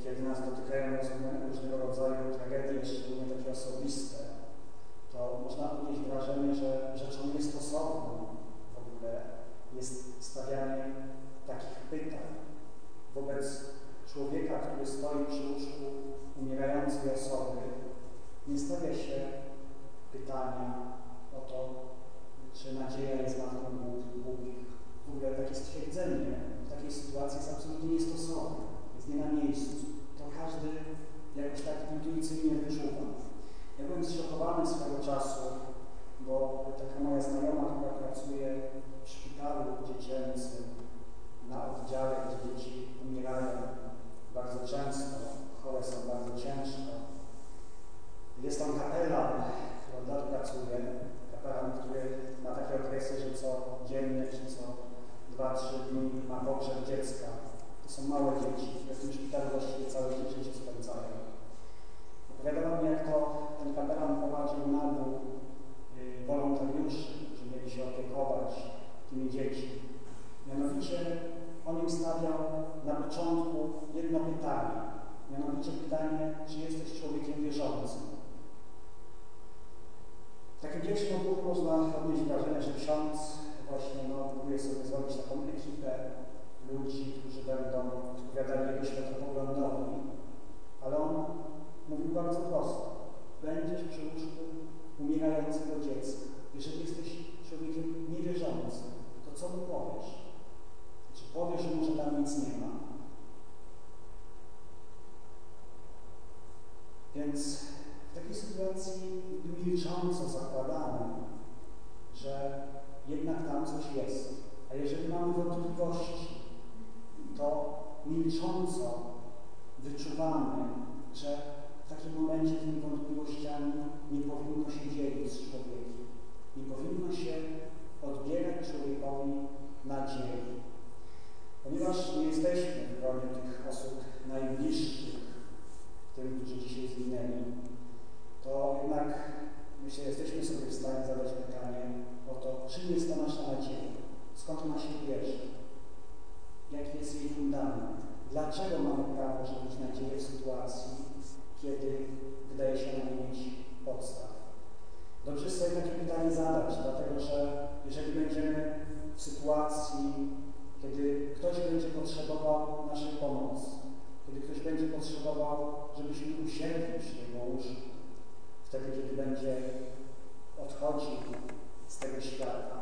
kiedy nas dotykają różnego rodzaju tragedie, szczególnie takie osobiste, to można odnieść wrażenie, że rzeczą niestosowną w ogóle jest stawianie takich pytań wobec człowieka, który stoi przy łóżku umierającej osoby. Nie stawia się pytania o to, czy nadzieja jest matką głupich. W ogóle takie stwierdzenie w takiej sytuacji jest absolutnie niestosowne, jest nie na miejscu. To każdy jakoś tak intuicyjnie wyczuwa. Ja byłem zszokowany swego czasu, bo taka moja znajoma, która pracuje w szpitalu dziecięcym na oddziale, gdzie dzieci umierają bardzo często, chore są bardzo ciężko. Jest tam kapelan, który od lat pracuje, kapelan, który ma takie okresy, że co dziennie czy co 2-3 dni ma pogrzeb dziecka. To są małe dzieci, które w tym szpitalu właściwie całe życie spędzają. Opowiadał mi, jak to ten kapelan prowadził nabór wolontariuszy, którzy mieli się opiekować tymi dziećmi. Mianowicie on im stawiał na początku jedno pytanie. Mianowicie pytanie, czy jesteś człowiekiem wierzącym. W takim pierwszym odruchu można odnieść wrażenie, że ksiądz właśnie próbuje sobie zrobić taką ekipę ludzi, którzy będą odpowiadali jego światopoglądowi, ale on mówił bardzo prosto. Będziesz przy łóżku umierającego dziecka. Jeżeli jesteś człowiekiem niewierzącym, to co mu powiesz? Czy powiesz, że może tam nic nie ma? Więc w takiej sytuacji milcząco zakładamy, że jednak tam coś jest. A jeżeli mamy wątpliwości, to milcząco wyczuwamy, że w takim momencie tymi wątpliwościami nie powinno się dzielić z człowiekiem. Nie powinno się odbierać człowiekowi nadziei. Ponieważ nie jesteśmy w gronie tych osób najbliższych tym, którzy dzisiaj zginęli, to jednak myślę, jesteśmy sobie w stanie zadać pytanie o to, czym jest ta nasza nadzieja, skąd ona się bierze, jaki jest jej fundament, dlaczego mamy prawo żyć nadzieję w sytuacji, kiedy wydaje się ona nie mieć podstaw. Dobrze sobie takie pytanie zadać, dlatego że jeżeli będziemy w sytuacji, kiedy ktoś będzie potrzebował naszej pomocy, kiedy ktoś będzie potrzebował, żebyśmy usiedli przy jego łóżku, wtedy, kiedy będzie odchodził z tego świata,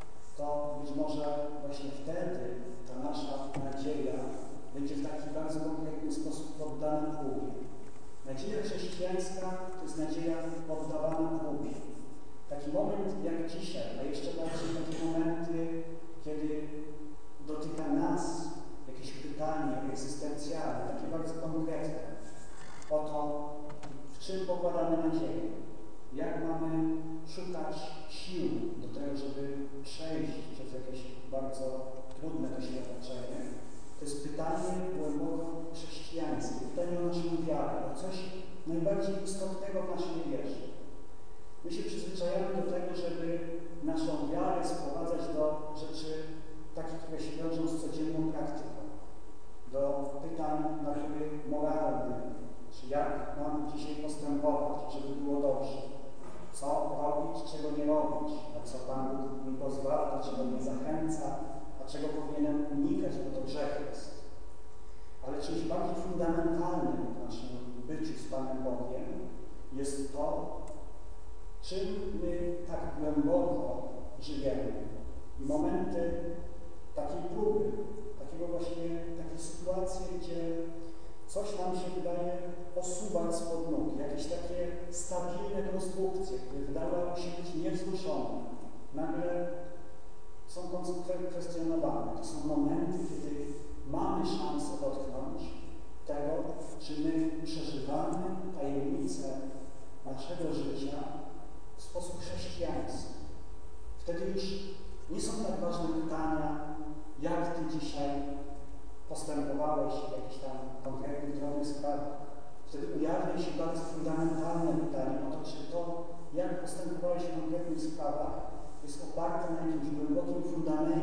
to być może właśnie wtedy ta nasza nadzieja będzie w taki bardzo konkretny sposób poddana próbie. Nadzieja chrześcijańska to jest nadzieja poddawana próbie. Taki moment jak dzisiaj, a jeszcze bardziej takie momenty, kiedy dotyka nas jakieś pytanie egzystencjalne, takie bardzo konkretne, o to, w czym pokładamy nadzieję, jak mamy szukać sił do tego, żeby przejść przez jakieś bardzo trudne doświadczenie. To jest pytanie głęboko chrześcijańskie, pytanie o naszą wiarę, o coś najbardziej istotnego w naszej wierze. My się przyzwyczajamy do tego, żeby naszą wiarę sprowadzać do rzeczy takich, które się wiążą z codzienną praktyką, do pytań natury moralnej, czy jak mam dzisiaj postępować, żeby było dobrze, co robić, czego nie robić, a co Pan Bóg mi pozwala, do czego mnie zachęca, a czego powinienem unikać, bo to grzech jest. Ale czymś bardziej fundamentalnym w naszym byciu z Panem Bogiem jest to, czym my tak głęboko żyjemy. I momenty takiej próby, takiej sytuacji, gdzie coś nam się wydaje osuwać spod nóg, jakieś takie stabilne konstrukcje, które wydawały się być niewzruszone, nagle są kwestionowane. To są momenty, kiedy mamy szansę dotknąć tego, czy my przeżywamy tajemnicę naszego życia w sposób chrześcijański. Wtedy już nie są tak ważne pytania, jak Ty dzisiaj postępowałeś w jakichś tam konkretnych, drobnych sprawach. Wtedy ujawnia się bardzo fundamentalne pytanie o to, czy to, jak postępowałeś w konkretnych sprawach, jest oparte na jakimś głębokim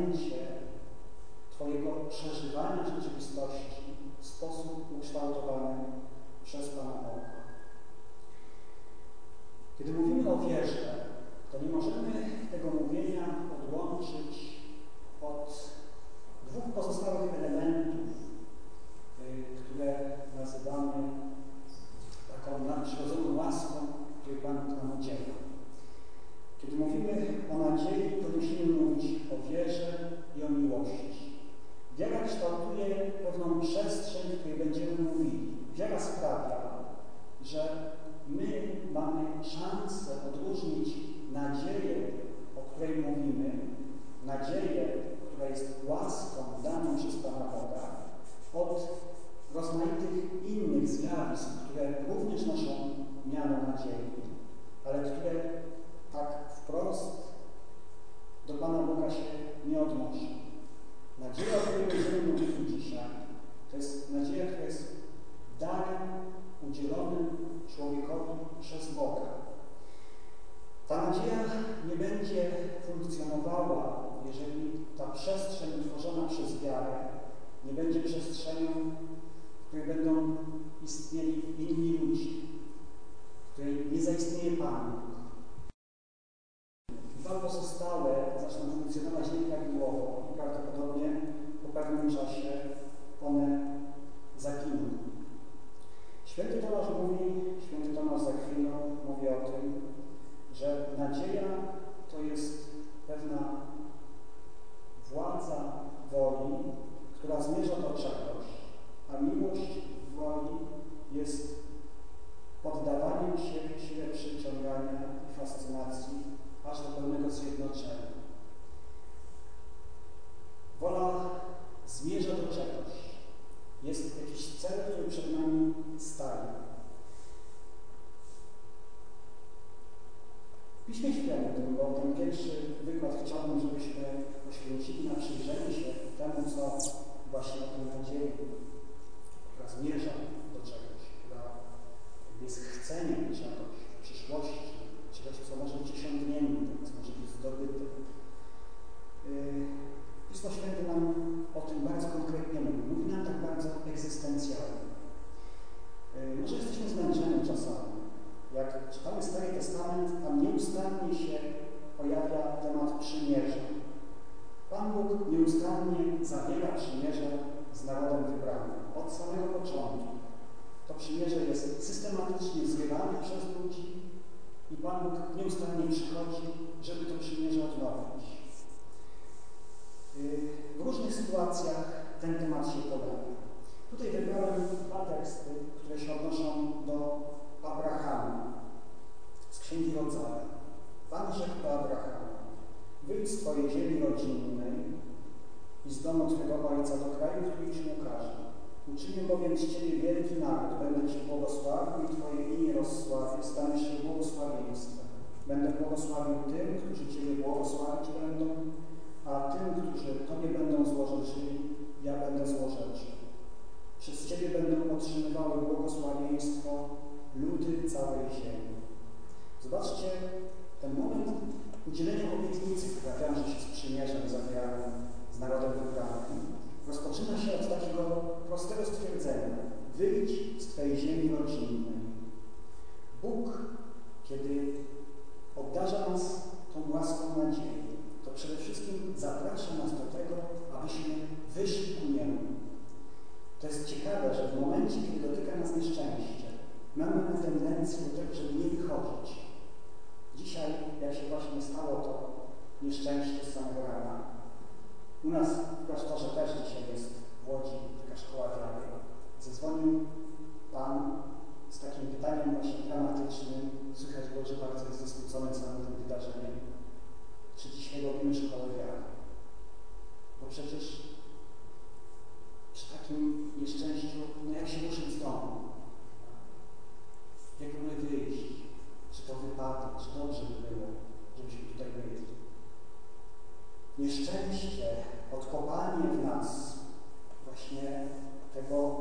fundamencie Twojego przeżywania rzeczywistości w sposób ukształtowany Kiedy mówimy o wierze, to nie możemy tego mówienia odłączyć od dwóch pozostałych elementów, które nazywamy taką nadprzyrodzoną łaską, której Pan nam udziela. Kiedy mówimy o nadziei, to musimy mówić o wierze i o miłości. Wiara kształtuje pewną przestrzeń, w której będziemy mówili. Wiara sprawia, że my mamy szansę odróżnić nadzieję, o której mówimy, nadzieję, która jest łaską daną przez Pana Boga, od rozmaitych innych zjawisk, które również noszą miano nadziei, ale które tak wprost do Pana Boga się nie odnoszą. Nadzieja, o której będziemy mówili dzisiaj, to jest nadzieja, która jest darem udzielonym człowiekowi przez Boga. Ta nadzieja nie będzie funkcjonowała, jeżeli ta przestrzeń utworzona przez wiarę nie będzie przestrzenią, w której będą istnieli inni ludzie, w której nie zaistnieje Pan Bóg. Dwa pozostałe zaczną funkcjonować nieprawidłowo i prawdopodobnie po pewnym czasie one zaginą. Święty Tomasz z Akwinu mówi o tym, że nadzieja to jest pewna władza woli, która zmierza do czegoś, a miłość woli jest poddawaniem się sile przyciągania i fascynacji aż do pełnego zjednoczenia. Wola zmierza do czegoś. Jest jakiś cel, który przed nami staje. W Piśmie Świętym, bo ten pierwszy wykład chciałbym, żebyśmy poświęcili na przyjrzenie się temu, co właśnie o tej nadziei, która zmierza do czegoś, która jest chceniem czegoś w przyszłości, czegoś, co może być osiągnięte, co może być zdobyte. Pismo Święte nam o tym bardzo konkretnie mówi. Mówi nam tak bardzo egzystencjalnie. Może jesteśmy zmęczeni czasami. Jak czytamy Stary Testament, tam nieustannie się pojawia temat przymierza. Pan Bóg nieustannie zawiera przymierze z narodem wybranym. Od samego początku. To przymierze jest systematycznie zrywane przez ludzi i Pan Bóg nieustannie przychodzi, żeby to przymierze odnowić. W różnych sytuacjach ten temat się pojawia. Tutaj wybrałem dwa teksty, które się odnoszą do Abrahama z Księgi Rodzaju. Pan rzekł do Abrahama: wyjdź z twojej ziemi rodzinnej i z domu twego ojca do kraju, który ci ukaże. Uczynię bowiem z ciebie wielki naród, będę cię błogosławił i twoje imię rozsławię, staniesz się błogosławieństwem. Będę błogosławił tym, którzy ciebie błogosławić będą, a tym, którzy Tobie będą złorzeczyli, ja będę złorzeczył. Przez Ciebie będą otrzymywały błogosławieństwo ludy całej ziemi. Zobaczcie, ten moment udzielenia obietnicy, która wiąże się z przymierzem zawieranym z narodem wybranym, rozpoczyna się od takiego prostego stwierdzenia: wyjdź z Twojej ziemi rodzinnej. Bóg, kiedy obdarza nas tą łaską nadziei, to przede wszystkim zaprasza nas do tego, abyśmy wyszli ku Niemu. To jest ciekawe, że w momencie, kiedy dotyka nas nieszczęście, mamy tendencję do tego, żeby nie wychodzić. Dzisiaj, jak się właśnie stało to nieszczęście z samego rana, u nas w klasztorze też dzisiaj jest w Łodzi taka szkoła wiary. Zadzwonił Pan z takim pytaniem właśnie dramatycznym. Słychać było, że bardzo jest zasmucony całym tym wydarzeniem. Czy dzisiaj robimy szkołę wiary? Bo przecież przy takim nieszczęściu, no jak się ruszyć z domu? Jak mamy wyjść? Czy to wypada? Czy dobrze by było, żebyśmy tutaj byli? Nieszczęście, odkopanie w nas właśnie tego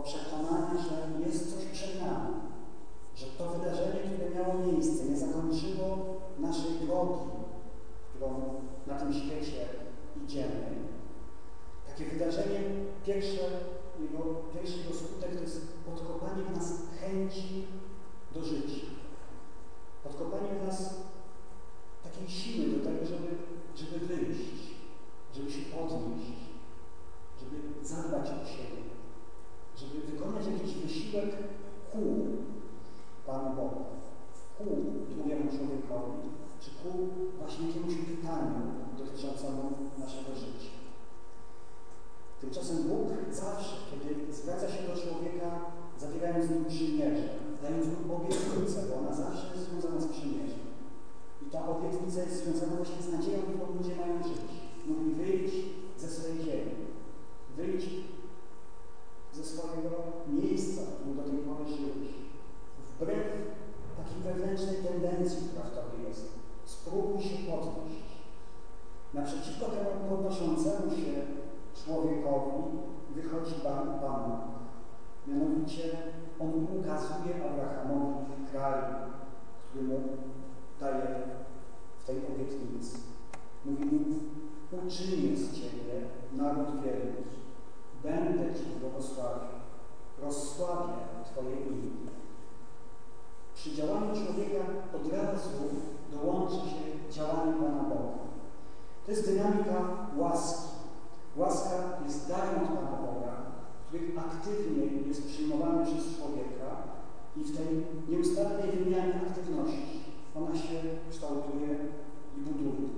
wysiłek ku Panu Bogu, ku drugiemu człowiekowi, czy ku właśnie jakiemuś pytaniu dotyczącemu naszego życia. Tymczasem Bóg zawsze, kiedy zwraca się do człowieka, zawierając z nim przymierze, dając mu obietnicę, bo ona zawsze jest związana z przymierzem. I ta obietnica jest związana właśnie z nadzieją, którą ludzie mają żyć. Mówi: wyjdź ze swojej ziemi, wyjdź ze swojego miejsca, w którym do tej pory żyłeś. Wbrew takiej wewnętrznej tendencji, która w tobie jest, spróbuj się podnieść. Naprzeciwko temu podnoszącemu się człowiekowi wychodzi Pan Bóg. Mianowicie on ukazuje Abrahamowi kraj, który mu daje w tej obietnicy. Mówi mu: uczynię z ciebie naród wielki, będę ci błogosławił, rozsławię twoje imię. Przy działaniu człowieka od razu dołączy się działanie Pana Boga. To jest dynamika łaski. Łaska jest darem od Pana Boga, który aktywnie jest przyjmowany przez człowieka i w tej nieustannej wymianie aktywności ona się kształtuje i buduje.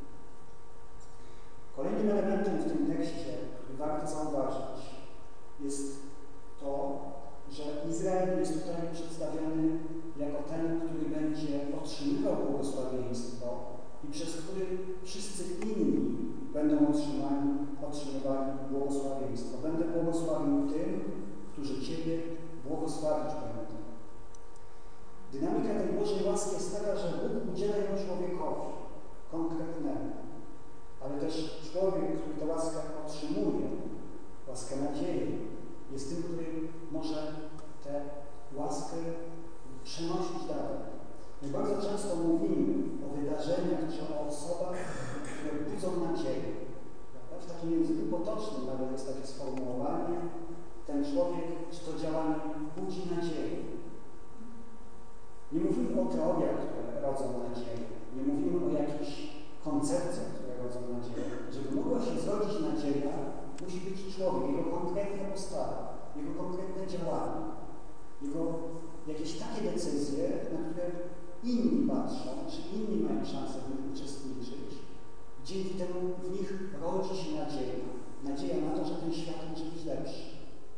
Kolejnym elementem w tym tekście, który warto zauważyć, jest to, że Izrael jest tutaj przedstawiony jako ten, który będzie otrzymywał błogosławieństwo i przez który wszyscy inni będą otrzymywali błogosławieństwo. Będę błogosławił tym, którzy Ciebie błogosławić będą. Dynamika tej Bożej łaski jest taka, że Bóg udziela ją człowiekowi konkretnemu, ale też człowiek, który tę łaskę otrzymuje, łaskę nadziei, jest tym, który może tę łaskę przenosić dalej. My bardzo często mówimy o wydarzeniach czy o osobach, które budzą nadzieję. W takim języku potocznym nawet jest takie sformułowanie: ten człowiek czy to działanie budzi nadzieję. Nie mówimy o teoriach, które rodzą nadzieję. Nie mówimy o jakichś koncepcjach, które rodzą nadzieję. Żeby mogła się zrodzić nadzieja, musi być człowiek, jego konkretna postawa, jego konkretne działanie, jego jakieś takie decyzje, na które inni patrzą, czy inni mają szansę w nich uczestniczyć. Dzięki temu w nich rodzi się nadzieja. Nadzieja na to, że ten świat może być lepszy.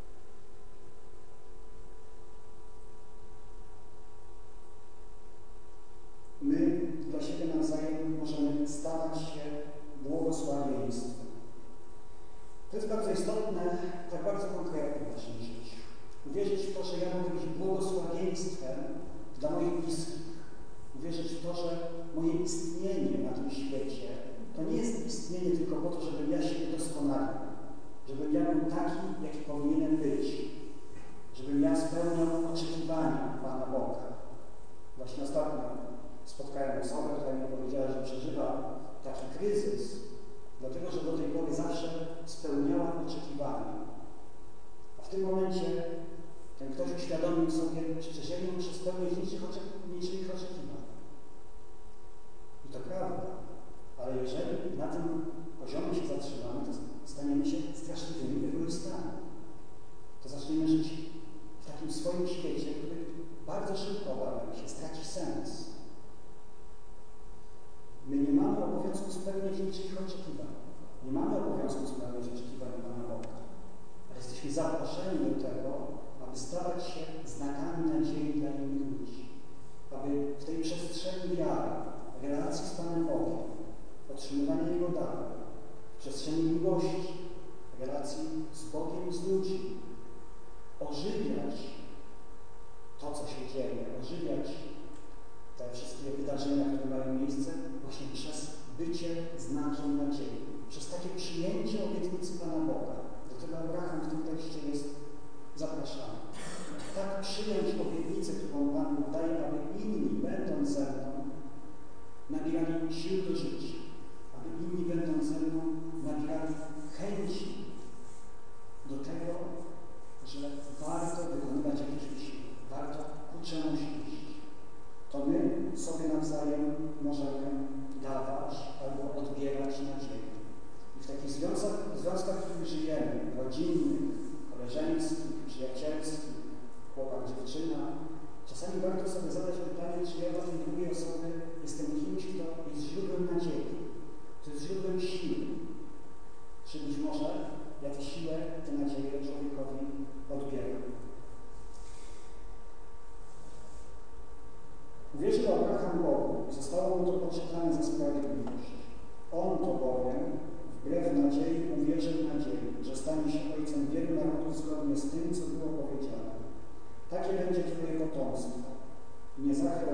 My dla siebie nawzajem możemy stawać się błogosławieństwem. To jest bardzo istotne, tak bardzo konkretne w naszym życiu. Uwierzyć w to, że ja mogę być błogosławieństwem dla moich bliskich. Uwierzyć w to, że moje istnienie na tym świecie to nie jest istnienie tylko po to, żebym ja się udoskonalił, żebym ja był taki, jaki powinienem być, żebym ja spełniał oczekiwania Pana Boga. Właśnie ostatnio spotkałem osobę, która mi powiedziała, że przeżywa taki kryzys, dlatego że do tej pory zawsze spełniała oczekiwania. A w tym momencie ten ktoś uświadomił sobie, przecież ja nie muszę spełnić niczyich oczekiwań. I to prawda, ale jeżeli na tym poziomie się zatrzymamy, to staniemy się straszliwymi egoistami. To zaczniemy żyć w takim swoim świecie, który bardzo szybko obawiam się straci sens. My nie mamy obowiązku spełniać niczyich oczekiwań. Nie mamy obowiązku spełniać oczekiwań Pana Boga. Ale jesteśmy zaproszeni do tego, aby stawać się znakami nadziei dla innych ludzi. Aby w tej przestrzeni wiary, relacji z Panem Bogiem, otrzymywania Jego daru, w przestrzeni miłości, relacji z Bogiem i z ludźmi, ożywiać to, co się dzieje, ożywiać te wszystkie wydarzenia, które mają miejsce właśnie przez bycie znakiem nadziei, przez takie przyjęcie obietnicy Pana Boga. Do tego Abraham w tym tekście jest zapraszany. Tak przyjąć obietnicę, którą Pan Bóg daje, aby inni, będąc ze mną, nabierali sił do życia, aby inni, będąc ze mną, nabierali chęci do tego, że warto wykonywać jakiś wysiłek, warto ku czemuś iść. To my sobie nawzajem możemy dawać albo odbierać nadzieję. I w takich związkach, w których żyjemy, rodzinnych, koleżeńskich, przyjacielskich,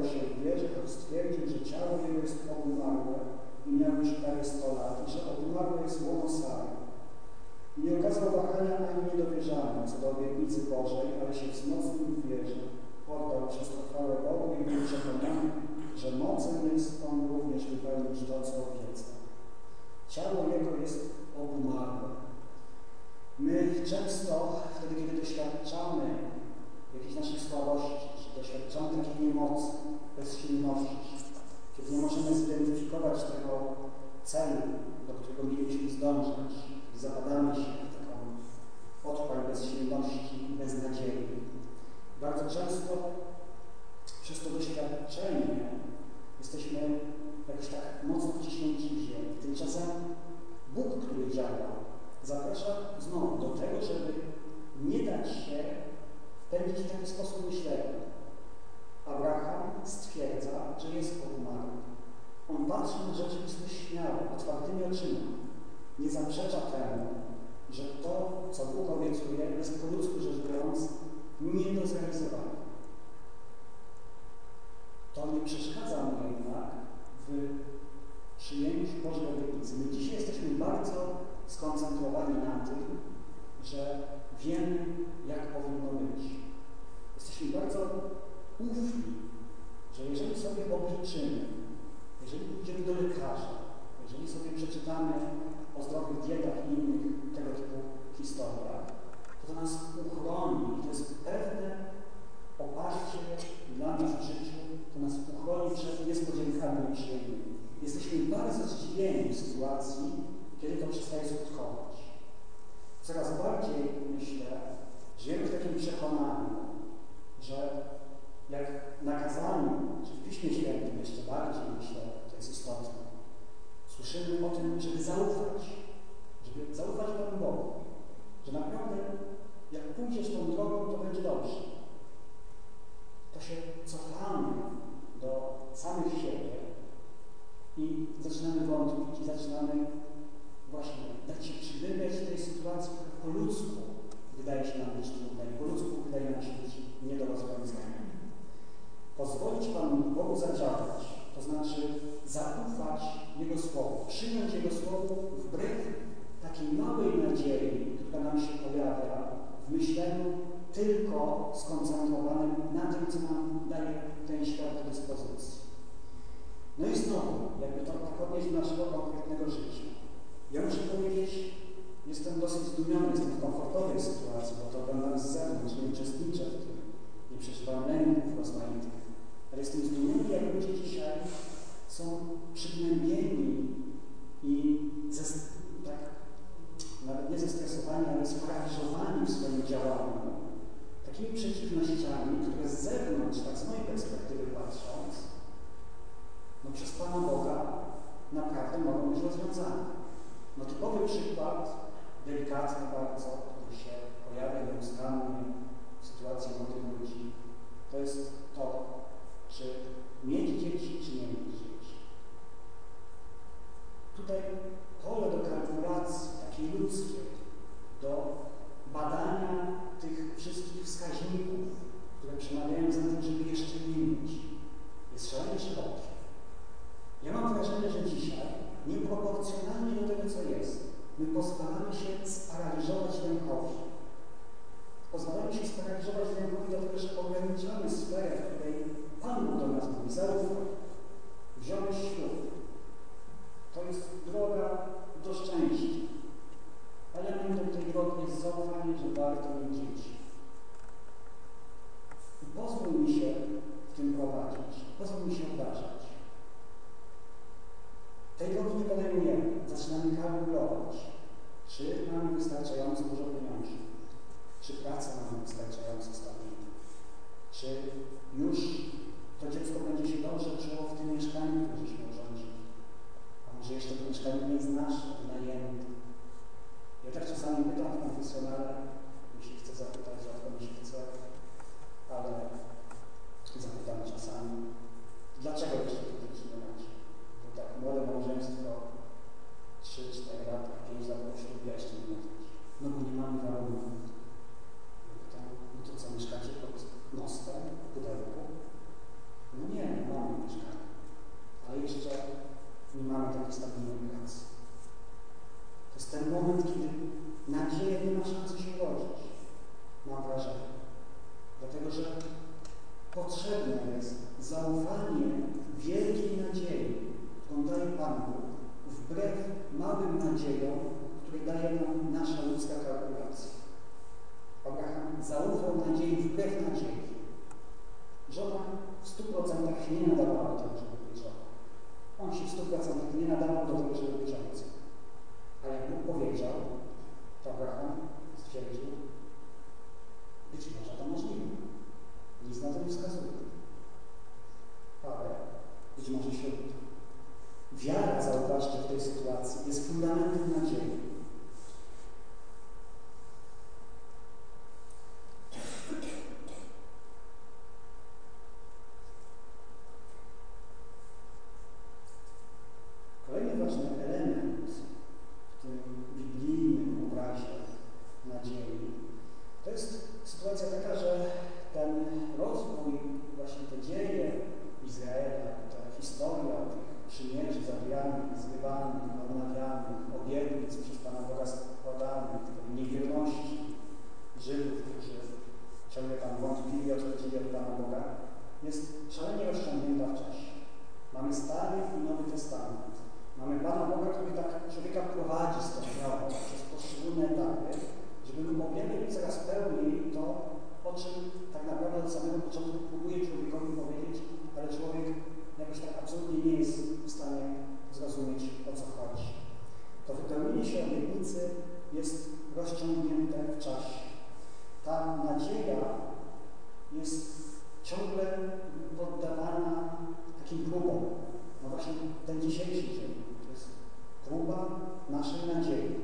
się w wierze, choć stwierdził, że ciało jego jest obumarłe i miał już prawie 100 lat i że obumarłe jest łono Sary. Nie okazał wahania ani niedowierzania co do obietnicy Bożej, ale się wzmocnił w wierze, oddał przez to chwałę Bogu i był przekonany, że mocen jest on również wypełnić to, co obiecał. Ciało jego jest obumarłe. My często, wtedy kiedy doświadczamy jakiejś naszej słabości, czy doświadczamy takiej niemocy, bezsilności, kiedy nie możemy zidentyfikować tego celu, do którego mielibyśmy zdążyć i zapadamy się w taką otchłań bezsilności i beznadziei. Bardzo często przez to doświadczenie jesteśmy jakoś tak mocno wciśnięci w ziemię. Tymczasem Bóg, który działa, zaprasza znowu do tego, żeby nie dać się wpędzić w taki sposób myślenia. Abraham stwierdza, że jest obumarły. On patrzy na rzeczywistość śmiało, otwartymi oczyma. Nie zaprzecza temu, że to, co Bóg obiecuje, jest po ludzku rzecz biorąc nie do zrealizowania. To nie przeszkadza mu jednak w przyjęciu Bożej obietnicy. My dzisiaj jesteśmy bardzo skoncentrowani na tym, że wiemy, jak powinno być. Jesteśmy bardzo ufni, że jeżeli sobie obliczymy, jeżeli pójdziemy do lekarza, jeżeli sobie przeczytamy o zdrowych dietach i innych tego typu historiach, to nas uchroni. To jest pewne oparcie dla nas w życiu, to nas uchroni przed niespodziankami nieprzyjemnymi. Jesteśmy bardzo zdziwieni w sytuacji, kiedy to przestaje skutkować. Coraz bardziej, myślę, żyjemy w takim przekonaniu, że jak nakazaniu, czy w Piśmie Świętym jeszcze bardziej, myślę, to jest istotne, słyszymy o tym, żeby zaufać Panu Bogu, że naprawdę jak pójdziesz tą drogą, to będzie dobrze. To się cofamy do samych siebie i zaczynamy wątpić i zaczynamy właśnie dać się przybywać w tej sytuacji, która po ludzku wydaje się nam być trudna i po ludzku wydaje nam się być nie do rozwiązania. Pozwolić Panu Bogu zadziałać, to znaczy zaufać Jego Słowu, przyjąć Jego Słowo wbrew takiej małej nadziei, która nam się pojawia w myśleniu tylko skoncentrowanym na tym, co nam daje ten świat do dyspozycji. No i znowu, jakby to odnieść do naszego konkretnego życia. Ja muszę powiedzieć, jestem dosyć zdumiony, jestem w komfortowej sytuacji, bo to oglądam z zewnątrz, nie uczestniczę w tym, nie przeżywam lęków rozmaitych, ale jestem zdumiony, jak ludzie dzisiaj są przygnębieni i tak, nawet nie zestresowani, ale sparaliżowani w swoim działaniu takimi przeciwnościami, które z zewnątrz, tak z mojej perspektywy patrząc, no przez Pana Boga naprawdę mogą być rozwiązane. No typowy przykład, delikatny bardzo, który się pojawia nieustannie w sytuacji młodych ludzi, to jest to, czy mieć dzieci, czy nie mieć dzieci. Tutaj pole do kalkulacji takiej ludzkiej, do badania tych wszystkich wskaźników, które przemawiają za tym, żeby jeszcze nie mieć, jest szalenie szerokie. Ja mam wrażenie, że dzisiaj nieproporcjonalnie do tego, co jest, my pozwalamy się sparaliżować lękowi. Pozwalamy się że potrzebne jest zaufanie wielkiej nadziei, którą daje Pan Bóg, wbrew małym nadziejom, które daje nam nasza ludzka kalkulacja. Abraham zaufał nadziei wbrew nadziei. Żona w 100% się nie nadawała do tego, żeby być żoną. On się w 100% nie nadawał do tego, żeby być ojcem. Ale jak Bóg powiedział, to Abraham stwierdził, być może to możliwe. Nic na to nie wskazuje. Ale być może ślub. Wiara, zauważcie, w tej sytuacji jest fundamentem nadziei. Kolejny ważny element w tym biblijnym obrazie nadziei to jest sytuacja taka, że ten rozwój, właśnie te dzieje Izraela, ta historia tych przymierzy zawieranych, zrywanych, odnawianych, obietnic przez Pana Boga składanych, tej niewierności Żydów, którzy ciągle tam wątpili, odchodzili od Pana Boga, jest szalenie rozciągnięta w czasie. Mamy Stary i Nowy Testament. Mamy Pana Boga, który tak człowieka prowadzi z tą drogą przez poszczególne etapy, żeby mógł objawić coraz pełniej to, o czym tak naprawdę od samego początku próbuje człowiekowi powiedzieć, ale człowiek jakoś tak absolutnie nie jest w stanie zrozumieć, o co chodzi. To wypełnienie się obietnicy jest rozciągnięte w czasie. Ta nadzieja jest ciągle poddawana takim próbom. No właśnie ten dzisiejszy dzień to jest próba naszej nadziei.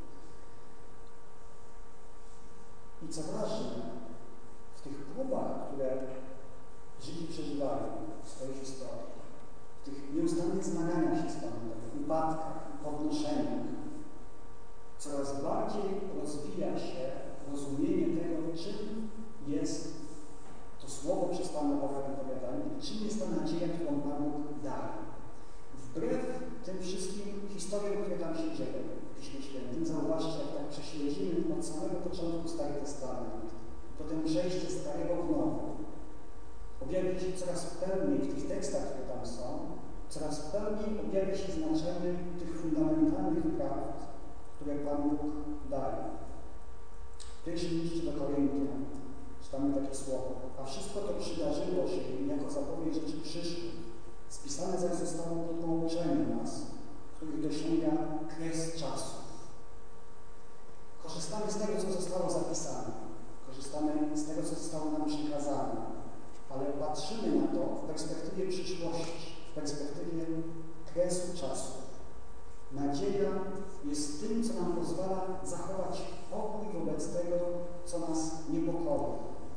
I co ważne, w tych próbach, które Żydzi przeżywają w swojej historii, w tych nieustannych zmaganiach się z Panem Bogiem, upadkach, podnoszeniach, coraz bardziej rozwija się rozumienie tego, czym jest to słowo przez Pana Boga wypowiadane i czym jest ta nadzieja, którą Pan Bóg daje. Wbrew tym wszystkim historiom, które tam się dzieją w Piśmie Świętym, zauważcie, jak tak prześledzimy od samego początku Stary Testament, potem przejście Starego w Nowy, objawia się coraz pełniej w tych tekstach, które tam są, coraz pełniej objawia się znaczenie tych fundamentalnych prawd, które Pan Bóg daje. W pierwszym liście do Koryntian czytamy takie słowo: a wszystko to przydarzyło się jako zapowiedź rzeczy przyszłych. Spisane zaś zostało pod pouczeniem nas, których dosięga kres czasów. Korzystamy z tego, co zostało zapisane. Korzystamy z tego, co zostało nam przekazane. Ale patrzymy na to w perspektywie przyszłości, w perspektywie kresu czasu. Nadzieja jest tym, co nam pozwala zachować pokój wobec tego, co nas niepokoi.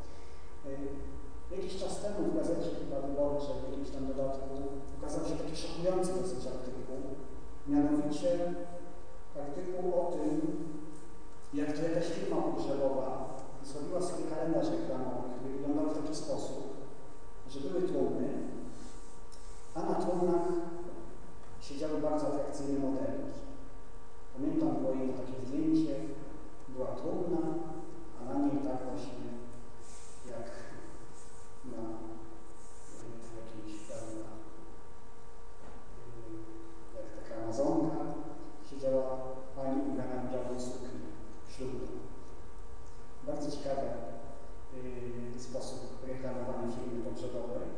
Jakiś czas temu w gazecie chyba Wyborczej, w jakimś tam dodatku, ukazał się taki szokujący dosyć artykuł, mianowicie artykuł o tym, jak to jakaś firma pogrzebowa zrobiła sobie kalendarz reklamowy, który wyglądał w taki sposób, że były trumny, a na trumnach siedziały bardzo atrakcyjne modelki. Pamiętam, było jedno takie zdjęcie, była trumna, a na niej tak właśnie jak na jakiejś pewna, jak taka Amazonka, siedziała pani ubrana w białą suknię ślubną. Bardzo ciekawy sposób reklamowania firmy pogrzebowej.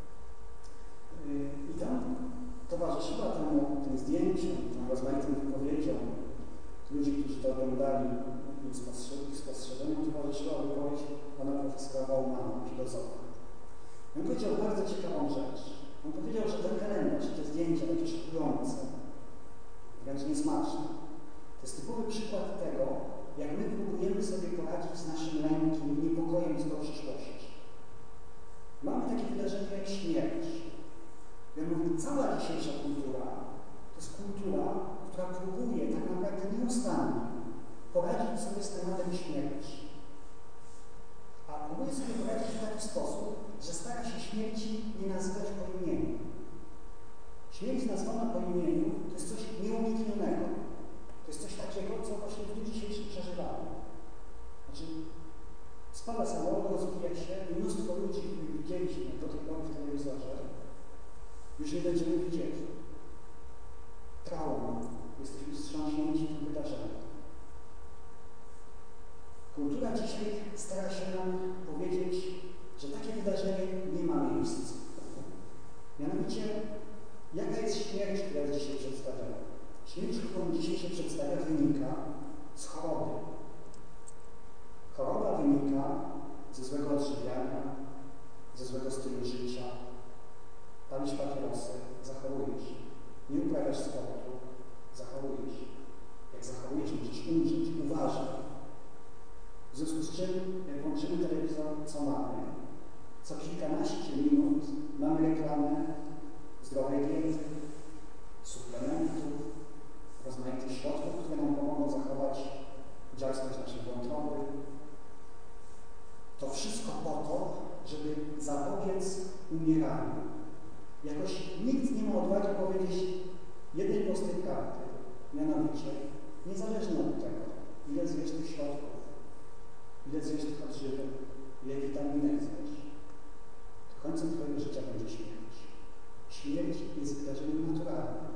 I tam towarzyszyła tym zdjęciom, tym rozmaitym wypowiedziom ludzi, którzy to oglądali, ich spostrzeżeniom, towarzyszyła wypowiedź pana profesora Baumana, filozofa. On powiedział bardzo ciekawą rzecz. On powiedział, że ten kalendarz, te zdjęcia takie szokujące, wręcz niesmaczne, to jest typowy przykład tego, jak my próbujemy sobie poradzić z naszym lękiem i niepokojem co do przyszłości. Mamy takie wydarzenie jak śmierć. Ja mówię, cała dzisiejsza kultura to jest kultura, która próbuje tak naprawdę nieustannie poradzić sobie z tematem śmierci. A próbuje sobie poradzić w taki sposób, że stara się śmierci nie nazywać po imieniu. Śmierć nazwana po imieniu to jest coś nieuniknionego. To jest coś takiego, co właśnie w dniu dzisiejszym przeżywamy. Znaczy, spada samolot, rozwija się i mnóstwo Już nie będziemy widzieć. Trauma. Jesteśmy wstrząśnięci tym wydarzeniem. Kultura dzisiaj stara się nam powiedzieć, że takie wydarzenie nie ma miejsca. Mianowicie, jaka jest śmierć, która jest dzisiaj przedstawiona? Śmierć, którą dzisiaj się przedstawia, wynika z choroby. Choroba wynika ze złego odżywiania, ze złego stylu życia. Palisz papierosy, zachorujesz. Nie uprawiasz sportu, zachorujesz. Jak zachorujesz, możesz umrzeć. Uważaj. W związku z czym, jak włączymy telewizor, co mamy? Co kilkanaście minut mamy reklamę zdrowej diety, suplementów, rozmaitych środków, które nam pomogą zachować dziarskość naszej wątroby. To wszystko po to, żeby zapobiec umieraniu. Jakoś nikt nie ma odwagi powiedzieć jednej prostej karty, mianowicie niezależnie od tego, ile zjesz tych środków, ile zjesz tych odżywek, ile witaminek zjesz, to końcem twojego życia będzie śmierć. Śmierć jest wydarzeniem naturalnym.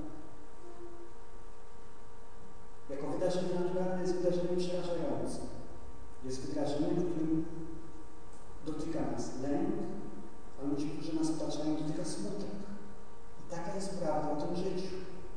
Jako wydarzenie naturalne jest wydarzeniem przerażającym. Jest wydarzeniem, w którym dotyka nas lęk, a ludzi, którzy nas otaczają, dotyka smutek. I taka jest prawda o tym życiu.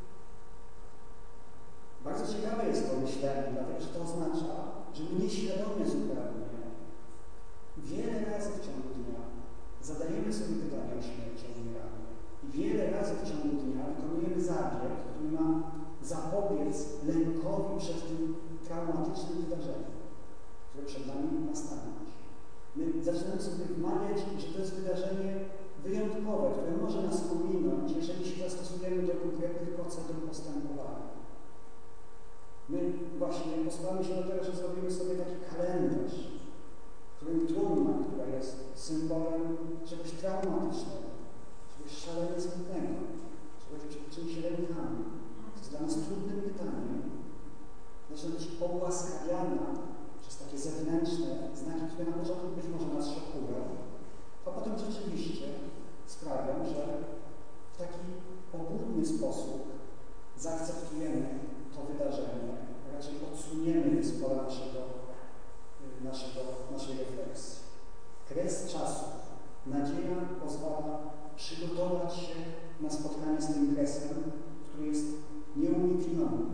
Bardzo ciekawe jest to myślenie, dlatego że to oznacza, że my nieświadomie zupełnie wiele razy w ciągu dnia zadajemy sobie pytanie o śmierć, o umieraniu. I wiele razy w ciągu dnia wykonujemy zabieg, który ma zapobiec lękowi przed tym traumatycznym wydarzeniem, które przed nami ma stanąć. My zaczynamy sobie wmawiać, że to jest wydarzenie wyjątkowe, które może nas ominąć, jeżeli się zastosujemy do konkretnych procedur postępowania. My właśnie posłamy się do tego, że zrobimy sobie taki kalendarz, w którym trumna, która jest symbolem czegoś traumatycznego, czegoś szalenie smutnego, czegoś, przed czym się lękamy. To jest dla nas trudnym pytaniem. Zaczyna być ogłaskawiana przez takie zewnętrzne znaki, które na początku być może nas szokują, a potem rzeczywiście sprawią, że w taki obłudny sposób zaakceptujemy to wydarzenie, raczej odsuniemy je z pola naszej refleksji. Kres czasu, nadzieja pozwala przygotować się na spotkanie z tym kresem, który jest nieunikniony.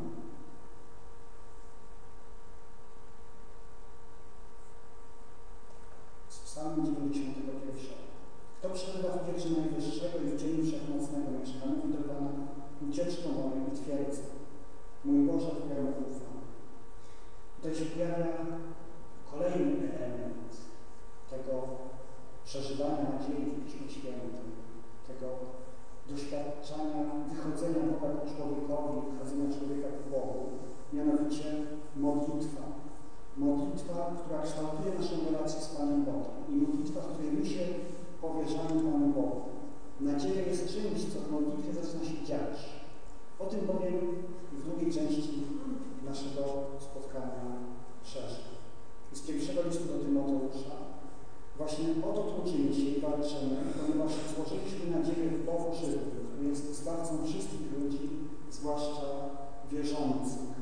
Z Psalmu 91. Kto przebywa w pieczy Najwyższego i w cieniu Wszechmocnego, niech namówi do Pana ucieczką moją i twierdzę. Mój Boże, któremu ufam. Tutaj się pojawia kolejny element tego przeżywania nadziei w Piśmie Świętym, tego doświadczania wychodzenia Boga ku człowiekowi, wychodzenia człowieka ku Bogu, mianowicie modlitwa. Modlitwa, która kształtuje naszą relację z Panem Bogiem i modlitwa, w której my się powierzamy Panu Bogu. Nadzieja jest czymś, co w modlitwie zaczyna się dziać. O tym powiem w drugiej części naszego spotkania szerzej. Z pierwszego listu do Tymoteusza. Właśnie o to trudzimy się i walczymy, ponieważ złożyliśmy nadzieję w Bogu żywym, który jest zbawcą wszystkich ludzi, zwłaszcza wierzących.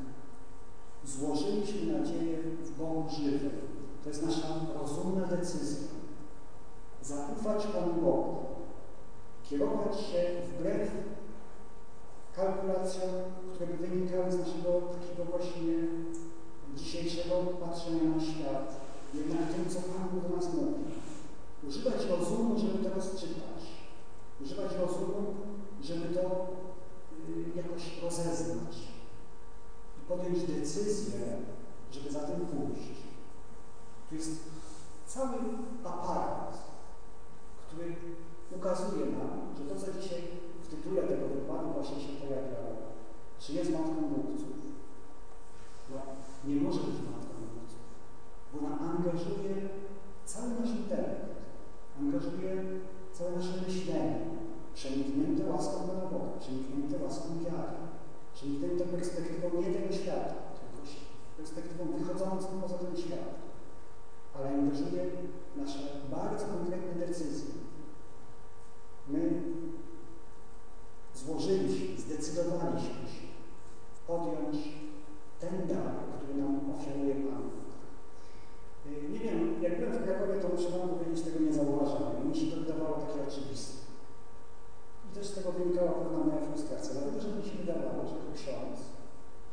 Złożyliśmy nadzieję w Bogu żywym. To jest nasza rozumna decyzja. Zaufać Panu Bogu. Kierować się wbrew kalkulacjom, które by wynikały z naszego takiego właśnie dzisiejszego patrzenia na świat, jednak tym, co Pan Bóg do nas mówi. Używać rozumu, żeby to rozczytać. Używać rozumu, żeby to jakoś rozeznać. I podjąć decyzję, żeby za tym pójść. Tu jest cały aparat, który ukazuje nam, że to, co dzisiaj w tytule tego wykładu właśnie się pojawiało, czy jest matką mówców? No, nie może być matką mówców, bo ona angażuje cały nasz intelekt, angażuje całe nasze myślenie, przeniknięte łaską Pana Boga, przeniknięte łaską wiary, przeniknięte perspektywą nie tego świata, tylko perspektywą wychodzącą poza ten świat, ale angażuje nasze bardzo konkretne decyzje. My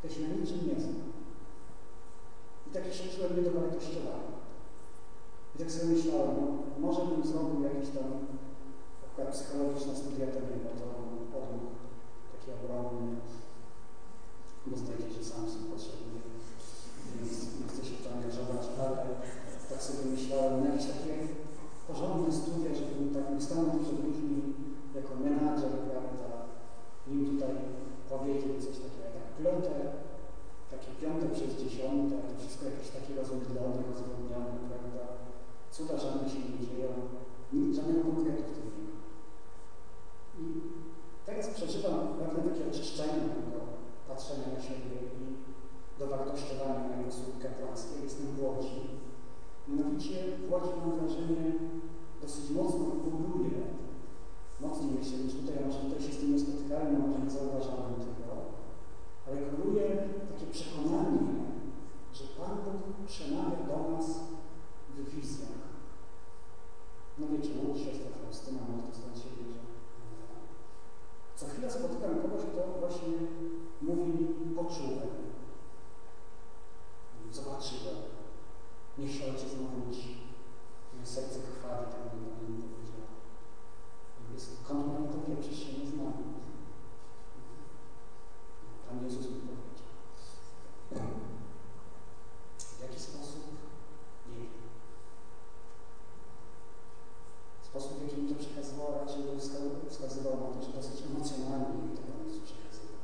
Ja się na niczym nie znam. I tak się czułem niedowartościowany. I tak sobie myślałem, no, może bym zrobił jakieś tam akurat psychologiczne studia, to nie, bo to odruch taki ogromny, bo zdaje się, że sam są potrzebny, więc nie chcę się w to angażować, ale tak sobie myślałem, no jakieś takie porządne studia, żebym tak stanął przed ludźmi jako menadżer, prawda, im tutaj powiedział coś takiego, tak plotę, takie 5 przez 10, to wszystko jakieś takie rozmydlone, rozwodnione, prawda, cuda żadne się nie dzieją, nic, żadnego konkretu w tym nie ma. I teraz przeżywam pewne takie oczyszczenie tego patrzenia na siebie i dowartościowania mojego słupka pracy. Jestem w Łodzi. Mianowicie w Łodzi mam wrażenie dosyć mocno bubluje, mocniej myślę niż tutaj, a może tutaj się z tym nie spotykałem, a może nie zauważałem tego, ale króluje takie przekonanie, że Pan Bóg przemawia do nas w wizjach. No wiecie, Łódź, siostra Faustyna, może to stąd się bierze. Co chwilę spotykam kogoś, kto właśnie mówi, poczułem, zobaczyłem, niech się Ojciec nawróci, moje serce krwawi, tak bym na nim powiedział. Skąd mam to wie, przecież się nie znam. Pan Jezus mi powiedział. W jaki sposób? Nie wiem. Sposób, w jaki mi to przekazywał, raczej wskazywał na to, że dosyć emocjonalnie mi to Pan Jezus przekazywał.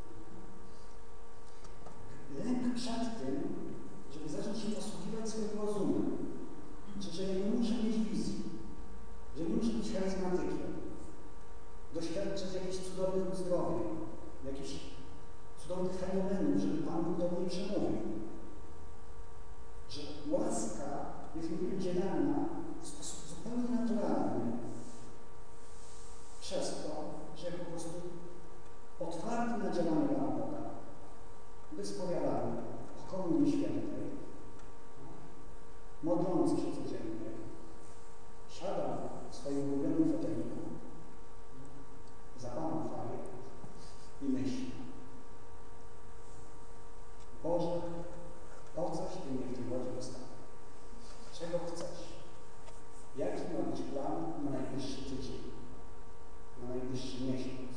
Lęk przed tym, żeby zacząć się posługiwać swoim rozumem. Że ja nie muszę mieć wizji, że nie muszę być charyzmatykiem, doświadczać jakichś cudownych uzdrowień, jakichś cudownych fenomenów, żeby Pan Bóg do mnie przemówił. Że łaska jest mi udzielana w sposób zupełnie naturalny przez to, że po prostu otwarty na działanie Pana Boga, wyspowiadany o Komunii Świętej, modląc się codziennie, siadam w swoim ulubionym foteliku, zapalam faję i myślę: Boże, po coś Ty mnie w tej wodzie postawił? Czego chcesz? Jaki ma być plan na najbliższy tydzień, na najbliższy miesiąc?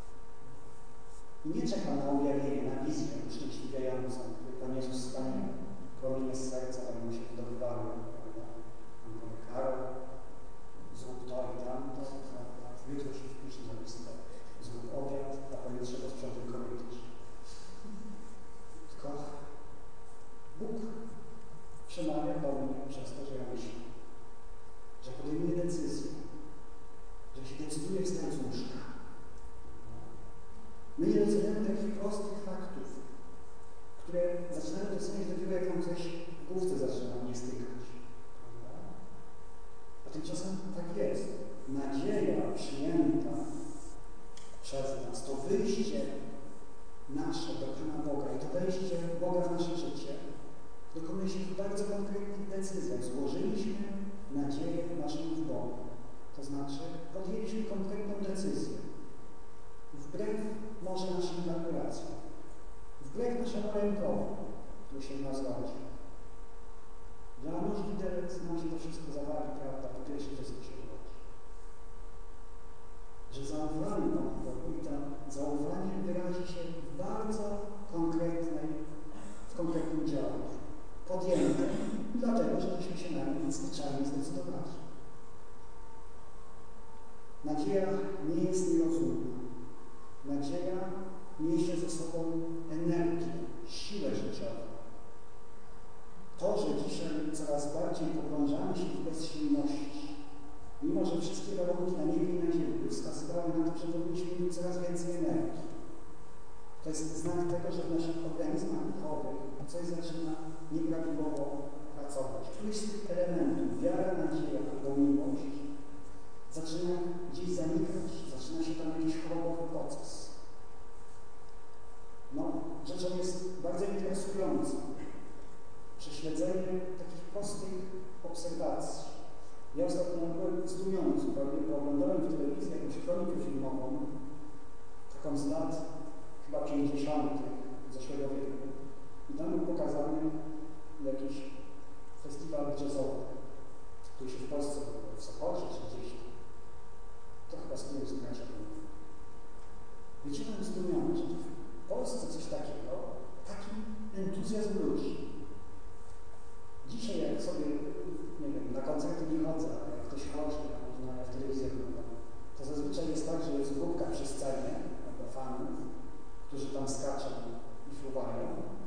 I nie czekam na objawienie, na wizję uszczęśliwiającą, który Pan Jezus stanie, promienie z serca, tak mu się wydobywały, prawda? On powie: Karol, zrób to i tamto, prawda? Jutro się wpisz na listę, zrób obiad, a pojutrze posprzątaj korytarz. Tylko Bóg przemawia do mnie przez to, że ja myślę, że podejmuję decyzję, że się decyduję wstać z łóżka. My nie rozumiemy takich prostych faktów, które zaczynają doceniać dopiero, jak nam coś w główce zaczyna nie stykać. A tymczasem tak jest. Nadzieja przyjęta przez nas, to wyjście nasze do Pana Boga i to wejście Boga w nasze życie dokonuje się w bardzo konkretnych decyzjach. Złożyliśmy nadzieję naszą w Bogu. To znaczy podjęliśmy konkretną decyzję. Wbrew może naszym kalkulacjom, wbrew naszemu lękowi, który się w nas rodzi. Dla nóż widelec nam się to wszystko zawali, prawda, po pierwsze wszystko się rodzi. Że zaufanie Panu Bogu i to zaufanie wyrazi się w bardzo konkretnym działaniu. Podjęte, dlatego, że żeśmy się na nie zwyczajnie zdecydowali. Nadzieja nie jest nierozumna. Nadzieja niesie ze sobą energię, siłę życiową. To, że dzisiaj coraz bardziej pogrążamy się w bezsilności, mimo że wszystkie warunki na niebie i na ziemi wskazywały na to, że powinniśmy mieć coraz więcej energii. To jest znak tego, że w naszych organizmach duchowych coś zaczyna nieprawidłowo pracować. Któryś z tych elementów, wiara, nadzieja albo miłość, zaczyna gdzieś zanikać, zaczyna się tam jakiś chorobowy proces. No, rzeczą jest bardzo interesująca prześledzenie takich prostych obserwacji. Ja ostatnio byłem zdumiony zupełnie, bo oglądałem w telewizji jakąś kronikę filmową, taką z lat chyba 50. ze zeszłego wieku. I tam był pokazany jakiś festiwal jazzowy, który się w Polsce odbywał, w Sopocie czy gdzieś tam. To chyba z którymś zgracia było. Wiecie, byłem zdumiony, że w Polsce coś takiego, taki entuzjazm ludzi. Dzisiaj jak sobie, nie wiem, na koncerty nie chodzę, ale jak ktoś chodzi, można w telewizji oglądam, to zazwyczaj jest tak, że jest grupka przy scenie, albo fanów, którzy tam skaczą i fruwają.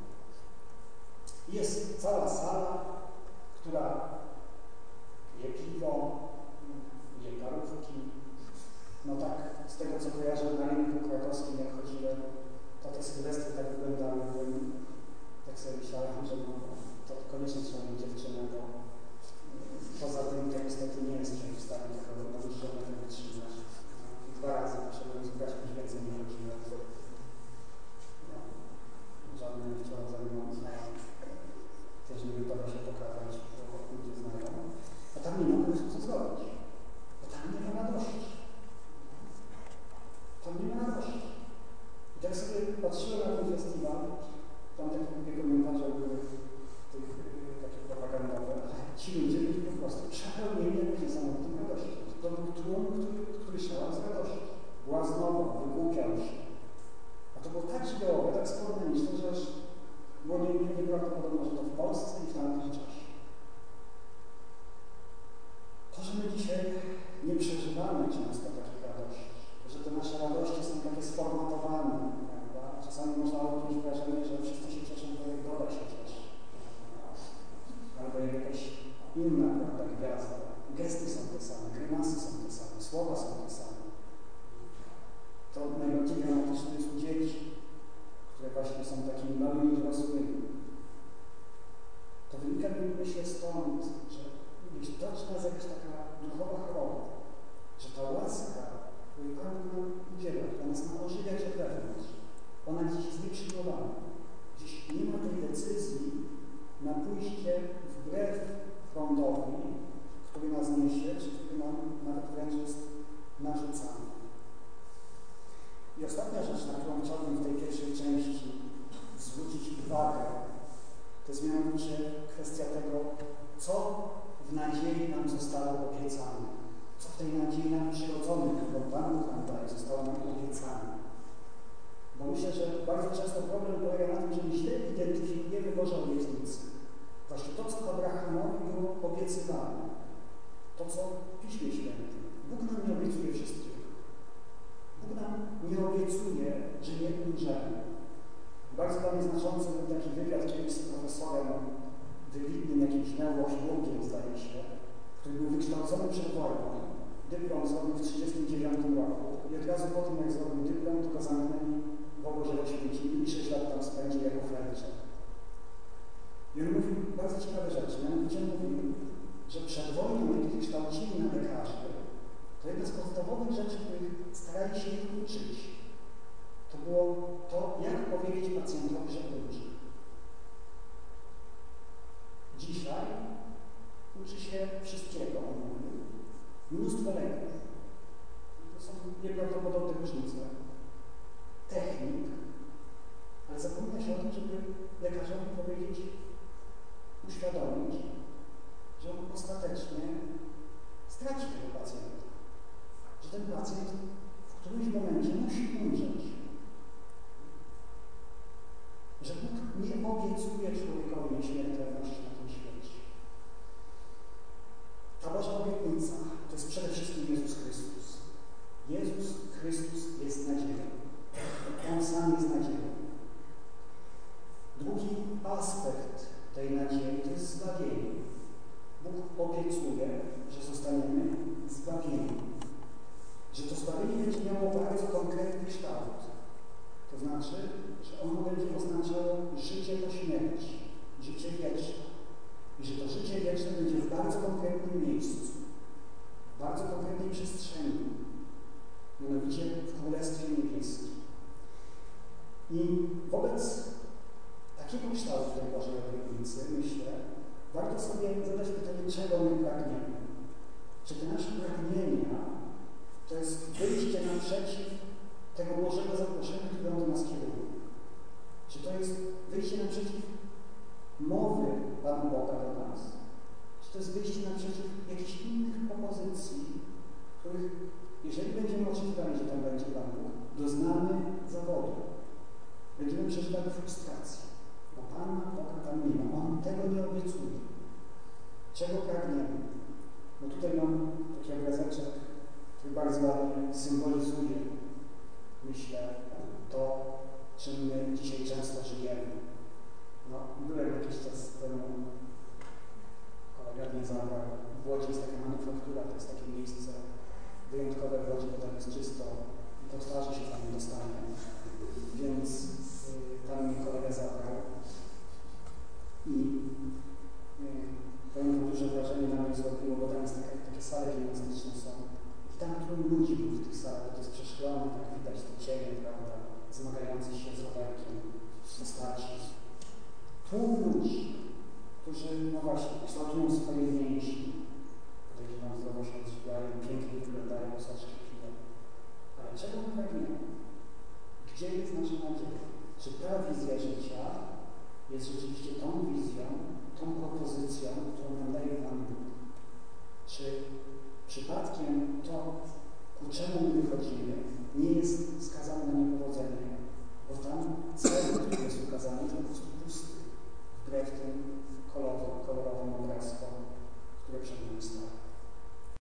Jest cała sala, która je piwo, je parówki. No tak, z tego co kojarzę na rynku krakowskim, jak chodziłem, to te sylwestry tak wyglądały, tak sobie myślałem, że no, to koniecznie trzeba mieć dziewczynę, bo poza tym to niestety nie jest czymś w stanie tego naduższego wytrzymać. 2 razy poszedłem zbrać, już więcej nie chodziłem. No, żadne nie chciałem za mną, też nie wypada się pokazać, bo ludzie znają. A tam nie ma pomysłu, co zrobić, bo tam nie ma radości. Tam nie ma radości. I tak sobie patrzyłem na ten festiwal, tam takie głupie komentarze były takie propagandowe, ale ci ludzie byli po prostu przepełnieni jakąś niesamowitą radością. To był tłum, który szalał z radości. Błaznował, wygłupiał się. A to było tak żywiołowe, tak spontaniczne, że aż było nieprawdopodobne, że to w Polsce i w tamtym czasie. To, że my dzisiaj nie przeżywamy często takich radości, że te nasze radości są takie sformatowane, prawda? Czasami można odnieść wrażenie, że wszyscy się cieszą, to jak woda się cieszy. Albo jak jakaś inna, prawda, gwiazda. Gesty są te same, grymasy są te same, słowa są te same. To najbardziej dramatyczne jest u dzieci, które właśnie są takimi małymi dorosłymi. To wynika, myślę, stąd, że to jest jakaś taka duchowa choroba, że ta łaska, której Pan nam udziela, która nas ma ożywiać od wewnątrz, ona gdzieś jest nieprzygotowana. Gdzieś nie ma tej decyzji na pójście wbrew prądowi, który nas niesie, czy który nam nawet wręcz jest narzucany. I ostatnia rzecz, na którą chciałbym w tej pierwszej części zwrócić uwagę, to jest mianowicie kwestia tego, co w nadziei nam zostało obiecane. Co w tej nadziei nam przyrodzonej, którą Pan Bóg nam daje, zostało nam obiecane. Bo myślę, że bardzo często problem polega na tym, że my źle identyfikujemy Boże obietnice. Właśnie to, co Abrahamowi było obiecywane, to, co w Piśmie Świętym. Bóg nam nie obiecuje wszystkiego. Bóg nam nie obiecuje, że nie umrzemy. Bardzo dla mnie znaczący był taki wywiad kiedyś z profesorem wybitnym, jakimś neurochirurgiem, zdaje się, który był wykształcony przed wojną. Dyplom zrobił w 1939 roku i od razu po tym, jak zrobił dyplom, to go zamknęli w obozie Oświęcimiu i 6 lat tam spędził jako felczer. I on mówił bardzo ciekawe rzeczy. Mianowicie mówił, że przed wojną, jak ich kształcili na lekarzy, to jedna z podstawowych rzeczy, których starali się ich uczyć, to było to, jak powiedzieć pacjentowi, że umrze. Dzisiaj uczy się wszystkiego, on mówił. Mnóstwo leków. To są nieprawdopodobne różnice. Technik, ale zapomina się o tym, żeby lekarzowi powiedzieć, uświadomić, że on ostatecznie straci tego pacjenta. Że ten pacjent w którymś momencie musi umrzeć. Że Bóg nie obiecuje człowiekowi nieśmiertelności na tym świecie. Ta Boża obietnica to jest przede wszystkim Jezus Chrystus. Jezus Chrystus jest nadzieją. On sam jest nadzieją. Drugi aspekt tej nadziei to jest zbawienie. Bóg obiecuje, że zostaniemy zbawieni. Że to zbawienie będzie miało bardzo konkretny kształt. To znaczy, że ono będzie oznaczało życie po śmierci, życie wieczne. I że to życie wieczne będzie w bardzo konkretnym miejscu, w bardzo konkretnej przestrzeni, mianowicie w Królestwie Niebieskim. I wobec takiego kształtu tej Bożej obietnicy, myślę, warto sobie zadać pytanie, czego my pragniemy. Czy te nasze pragnienia to jest wyjście naprzeciw tego Bożego zaproszenia, które On do nas kieruje? Czy to jest bardzo ładnie symbolizuje, myślę, to, czym my dzisiaj często żyjemy. No, byłem jakiś czas temu, kolega mnie zabrał, w Łodzi jest taka manufaktura, to jest takie miejsce wyjątkowe w Łodzi, bo tam jest czysto i po twarzy się tam nie dostanie. Więc tam mnie kolega zabrał i powiem, że duże wrażenie na mnie zrobiło, bo tam jest takie sale gimnastyczne są. I tam tłum ludzi był w tych salach, to jest przeszklone, tak widać te cienie, prawda, zmagający się z rowerkiem, starsi. Tłum ludzi, którzy, no właśnie, kształtują swoje mięśnie. Podejrzewam, zdrowo się odżywiają, pięknie wyglądają, soczki piją. Ale czego my pragniemy? Gdzie jest nasza nadzieja? Czy ta wizja życia jest rzeczywiście tą wizją, tą propozycją, którą nam daje Pan Bóg? Czy przypadkiem to, ku czemu my wychodzimy, nie jest skazane na niepowodzenie? Bo tam cel, który jest ukazany, to po prostu pusty, wbrew tym kolorowym obrazkom, które przed nami stoją.